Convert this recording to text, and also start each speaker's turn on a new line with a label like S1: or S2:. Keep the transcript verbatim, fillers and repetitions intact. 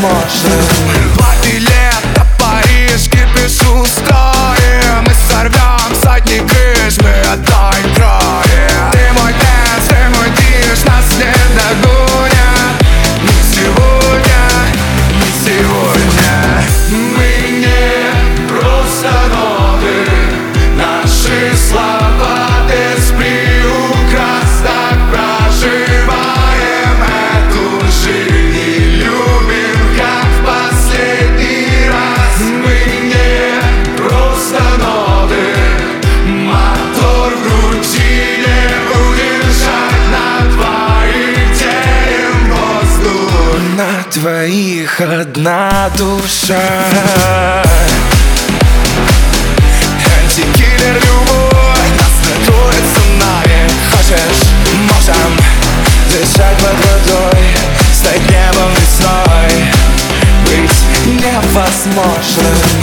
S1: невозможным.
S2: Два билета, Париж, кипиш устроим. Мы сорвем сотни крыш, мы отыграем. Ты мой дэнс, ты мой диш, нас не догонят. Не сегодня, не сегодня. Мы не просто ноты, наши слова без приукрас. Так проживаем эту жизнь и любим, как в последний раз. Мы не просто ноты, мотор в груди не удержать. На двоих делим воздух,
S1: На двоих одна душа.
S2: антикиллер любовь нас не троет цунами.
S1: Хочешь, можем дышать под водой, стать небом весной, быть невозможным.